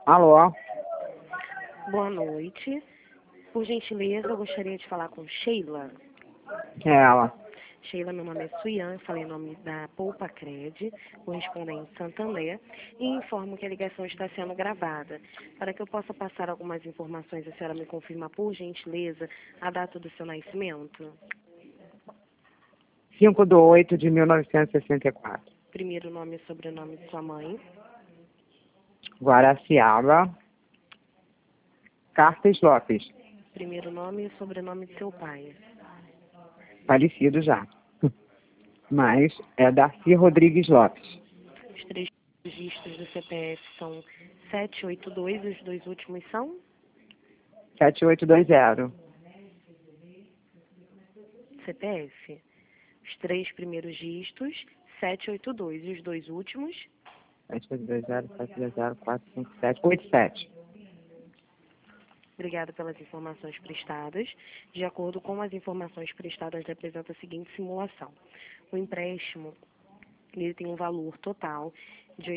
Alô? Boa noite. Por gentileza, eu gostaria de falar com Sheila. É ela. Sheila, meu nome é Suyan, falei em nome da Poupa Cred, correspondente Santander, e informo que a ligação está sendo gravada. Para que eu possa passar algumas informações, a senhora me confirma, por gentileza, a data do seu nascimento? 5/8/1964. Primeiro nome e sobrenome de sua mãe. Guaraciaba. Cartes Lopes. Primeiro nome e sobrenome de seu pai. Falecido já. Mas é Darcy Rodrigues Lopes. Os três registros do CPF são 782 e os dois últimos são? 7820. CPF. Os três primeiros dígitos, 782 e os dois últimos? 7820, 720, 457, 87. Obrigada pelas informações prestadas. De acordo com as informações prestadas, representa a seguinte simulação. O empréstimo ele tem um valor total de R$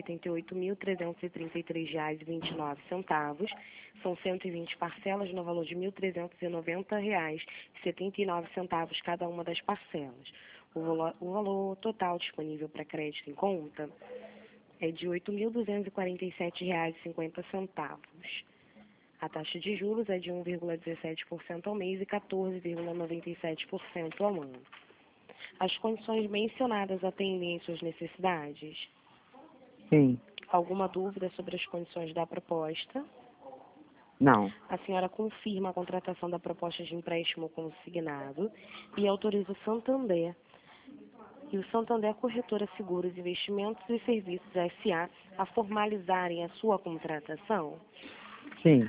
88.333,29. São 120 parcelas no valor de R$ 1.390,79 cada uma das parcelas. O valor total disponível para crédito em conta é de R$ 8.247,50. A taxa de juros é de 1,17% ao mês e 14,97% ao ano. As condições mencionadas atendem às suas necessidades? Sim. Alguma dúvida sobre as condições da proposta? Não. A senhora confirma a contratação da proposta de empréstimo consignado e autoriza o Santander e o Santander Corretora Seguros, Investimentos e Serviços S.A. a formalizarem a sua contratação? Sim.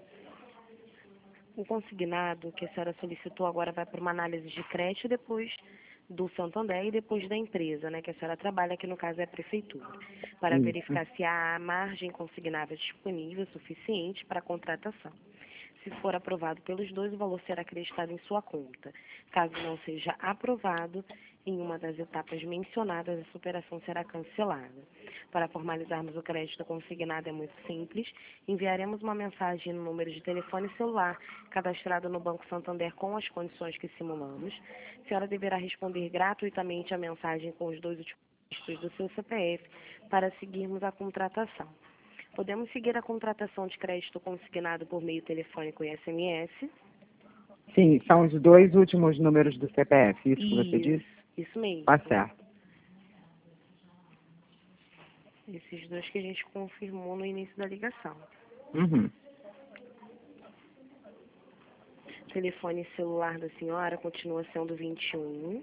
O consignado que a senhora solicitou agora vai para uma análise de crédito depois do Santander e depois da empresa, né, que a senhora trabalha, que no caso é a prefeitura, para Isso. verificar se há margem consignável disponível suficiente para a contratação. Se for aprovado pelos dois, o valor será acreditado em sua conta. Caso não seja aprovado, em uma das etapas mencionadas, essa operação será cancelada. Para formalizarmos o crédito consignado é muito simples. Enviaremos uma mensagem no número de telefone celular cadastrado no Banco Santander com as condições que simulamos. A senhora deverá responder gratuitamente a mensagem com os dois últimos dígitos do seu CPF para seguirmos a contratação. Podemos seguir a contratação de crédito consignado por meio telefônico e SMS? Sim, são os dois últimos números do CPF, isso que você disse? Isso mesmo. Tá certo. Esses dois que a gente confirmou no início da ligação. Uhum. O telefone celular da senhora continua sendo 21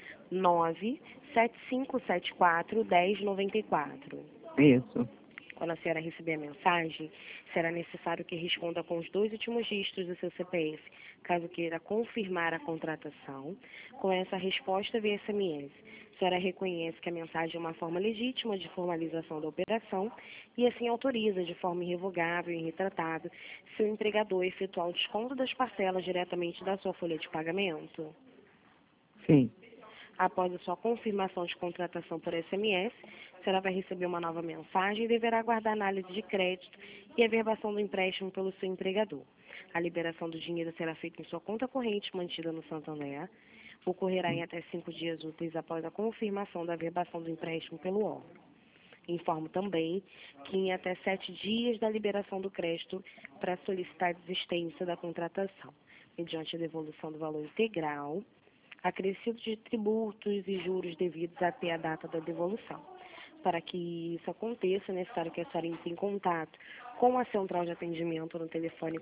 97574 1094. Isso. Quando a senhora receber a mensagem, será necessário que responda com os dois últimos dígitos do seu CPF, caso queira confirmar a contratação. Com essa resposta via SMS, a senhora reconhece que a mensagem é uma forma legítima de formalização da operação e assim autoriza de forma irrevogável e irretratável seu empregador a efetuar o desconto das parcelas diretamente da sua folha de pagamento. Sim. Após a sua confirmação de contratação por SMS, a senhora vai receber uma nova mensagem e deverá aguardar a análise de crédito e a verbação do empréstimo pelo seu empregador. A liberação do dinheiro será feita em sua conta corrente mantida no Santander. Ocorrerá em até 5 dias úteis após a confirmação da verbação do empréstimo pelo órgão. Informo também que em até 7 dias da liberação do crédito para solicitar a desistência da contratação, mediante a devolução do valor integral, acrescido de tributos e juros devidos até a data da devolução. Para que isso aconteça, é necessário que a senhora entre em contato com a central de atendimento no telefone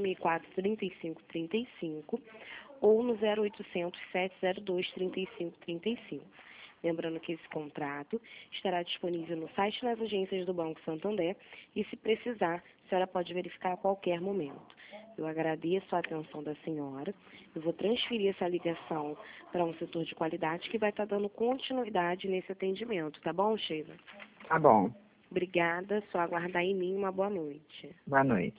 464-3535 ou no 0800 702 3535. Lembrando que esse contrato estará disponível no site e nas agências do Banco Santander e, se precisar, a senhora pode verificar a qualquer momento. Eu agradeço a atenção da senhora. Eu vou transferir essa ligação para um setor de qualidade que vai estar dando continuidade nesse atendimento. Tá bom, Sheila? Tá bom. Obrigada. Só aguardar em mim. Uma boa noite. Boa noite.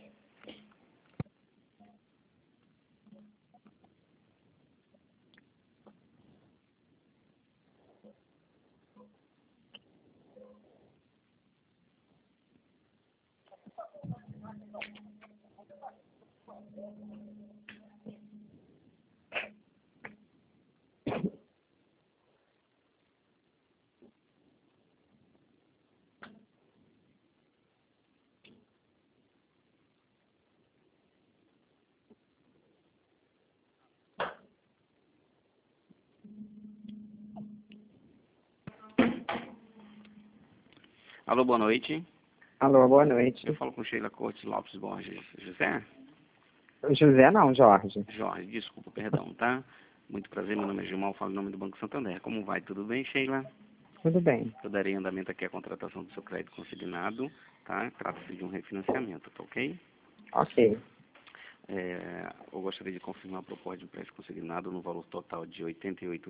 Alô, boa noite. Alô, boa noite. Eu falo com Sheila Cortes Lopes Borges. José? José não, Jorge. Jorge, desculpa, perdão, tá? Muito prazer, meu nome é Gilmar, falo em nome do Banco Santander. Como vai? Tudo bem, Sheila? Tudo bem. Eu darei andamento aqui à contratação do seu crédito consignado, tá? Trata-se de um refinanciamento, tá ok? Ok. Eu gostaria de confirmar a proposta de empréstimo consignado no valor total de R$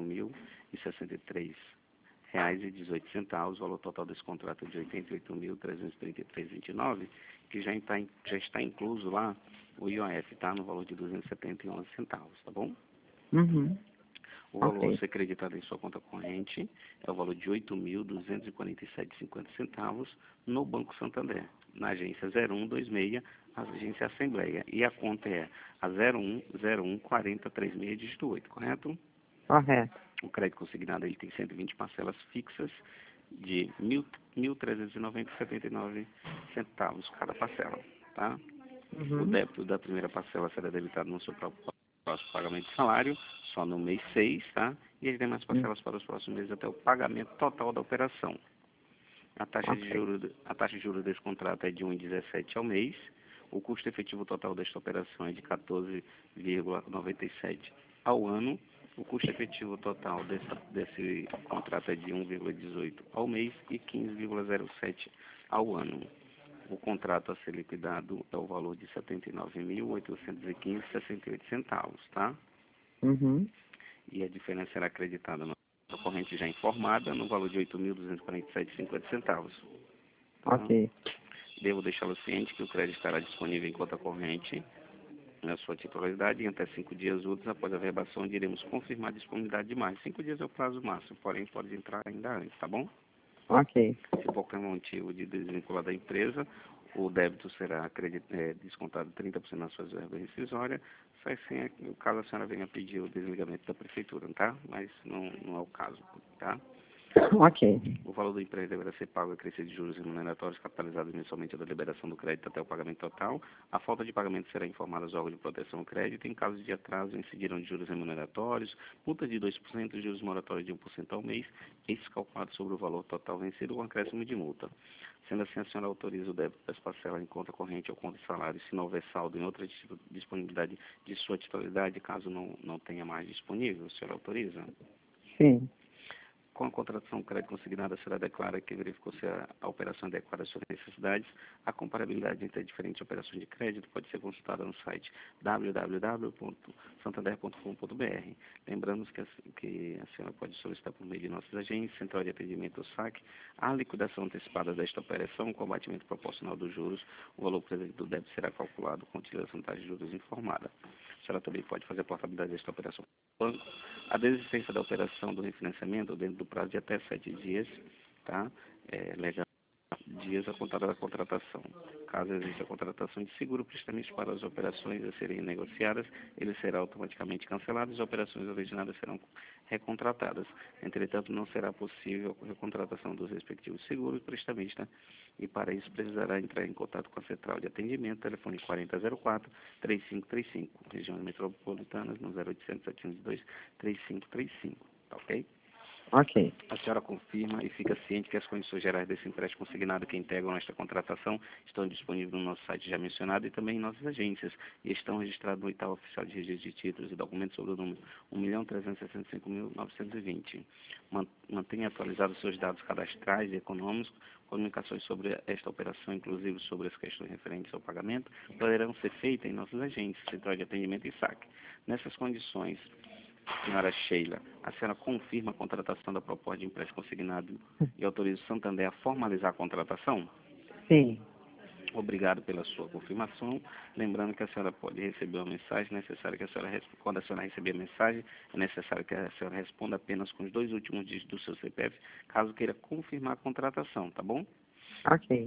88.063,18. O valor total desse contrato é de R$ 88.333,29, que já está incluso lá o IOF, tá? No valor de R$ 270,11, tá bom? Uhum. O valor Ok. a ser creditado em sua conta corrente é o valor de R$ 8.247,50 no Banco Santander, na agência 0126, a agência Assembleia. E a conta é a 01014036, dígito 8, correto? Correto. O crédito consignado ele tem 120 parcelas fixas de R$ 1.390,79 cada parcela, tá? O Uhum. débito da primeira parcela será debitado no seu próximo pagamento de salário, só no mês 6, tá? E as demais parcelas para os próximos meses até o pagamento total da operação. A taxa de juros desse contrato é de 1,17 ao mês. O custo efetivo total desta operação é de 14,97 ao ano. O custo efetivo total desse contrato é de 1,18 ao mês e 15,07 ao ano. O contrato a ser liquidado é o valor de R$ 79.815,68, tá? Uhum. E a diferença será acreditada na corrente já informada no valor de R$ 8.247,50. Tá? Ok. Devo deixá-lo ciente que o crédito estará disponível em conta corrente na sua titularidade e até 5 dias úteis após a verbação iremos confirmar a disponibilidade de mais. 5 dias é o prazo máximo, porém pode entrar ainda antes, tá bom? Ok. Se por qualquer motivo de desvincular da empresa, o débito será descontado 30% na sua reserva rescisória, sai sem, caso a senhora venha pedir o desligamento da prefeitura, tá? Mas não é o caso, tá? Ok. O valor do empréstimo deverá ser pago a crescer de juros remuneratórios capitalizados mensalmente da liberação do crédito até o pagamento total. A falta de pagamento será informada aos órgãos de proteção ao crédito. Em caso de atraso, incidirão de juros remuneratórios, multa de 2%, juros moratórios de 1% ao mês, esses calculados sobre o valor total vencido ou acréscimo de multa. Sendo assim, a senhora autoriza o débito das parcelas em conta corrente ou conta de salário, se não houver saldo em outra disponibilidade de sua titularidade, caso não tenha mais disponível, a senhora autoriza? Sim. Com a contratação crédito consignada, será declarada que verificou se a operação é adequada às suas necessidades. A comparabilidade entre diferentes operações de crédito pode ser consultada no site www.santander.com.br. Lembrando que a senhora pode solicitar por meio de nossas agências, central de atendimento ou saque, a liquidação antecipada desta operação com abatimento proporcional dos juros. O valor presente do débito será calculado com utilização da taxa de juros informada. A senhora também pode fazer a portabilidade desta operação para o banco. A desistência da operação do refinanciamento dentro do prazo de até 7 dias, tá? Legal, dias a contar da contratação. Caso exista a contratação de seguro prestamento para as operações a serem negociadas, ele será automaticamente cancelado e as operações originadas serão recontratadas. Entretanto, não será possível a recontratação dos respectivos seguros prestamista e para isso precisará entrar em contato com a central de atendimento, telefone 4004-3535, regiões metropolitanas no 0800-702-3535, tá ok? Ok. A senhora confirma e fica ciente que as condições gerais desse empréstimo consignado que integram esta contratação estão disponíveis no nosso site já mencionado e também em nossas agências e estão registrados no oitavo oficial de registro de títulos e documentos sobre o número 1.365.920. Mantenha atualizados seus dados cadastrais e econômicos. Comunicações sobre esta operação, inclusive sobre as questões referentes ao pagamento, poderão ser feitas em nossas agências, central de atendimento e saque. Nessas condições, senhora Sheila, a senhora confirma a contratação da proposta de empréstimo consignado e autoriza o Santander a formalizar a contratação? Sim. Obrigado pela sua confirmação. Lembrando que a senhora pode receber uma mensagem, necessário que a senhora, quando a senhora receber a mensagem, é necessário que a senhora responda apenas com os 2 últimos dígitos do seu CPF, caso queira confirmar a contratação, tá bom? Ok.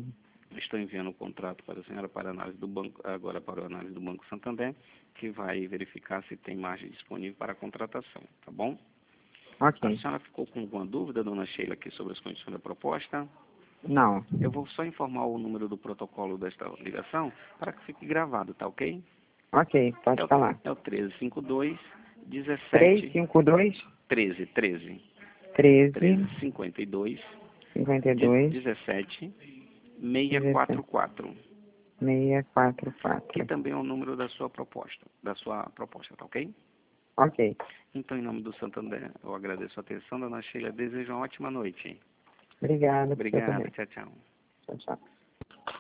Estou enviando o contrato para a senhora para análise do banco, agora para a análise do Banco Santander, que vai verificar se tem margem disponível para a contratação, tá bom? A Ok. senhora ficou com alguma dúvida, dona Sheila, aqui sobre as condições da proposta? Não. Eu vou só informar o número do protocolo desta ligação para que fique gravado, tá ok? Ok, pode falar. É o 1352 17 352 13 13 13 52 52 17 644, 644. que também é o número da sua proposta, tá ok? Ok. Então, em nome do Santander, eu agradeço a atenção, dona Sheila, desejo uma ótima noite. Obrigada. Você Obrigado, também. tchau, tchau. Tchau, tchau.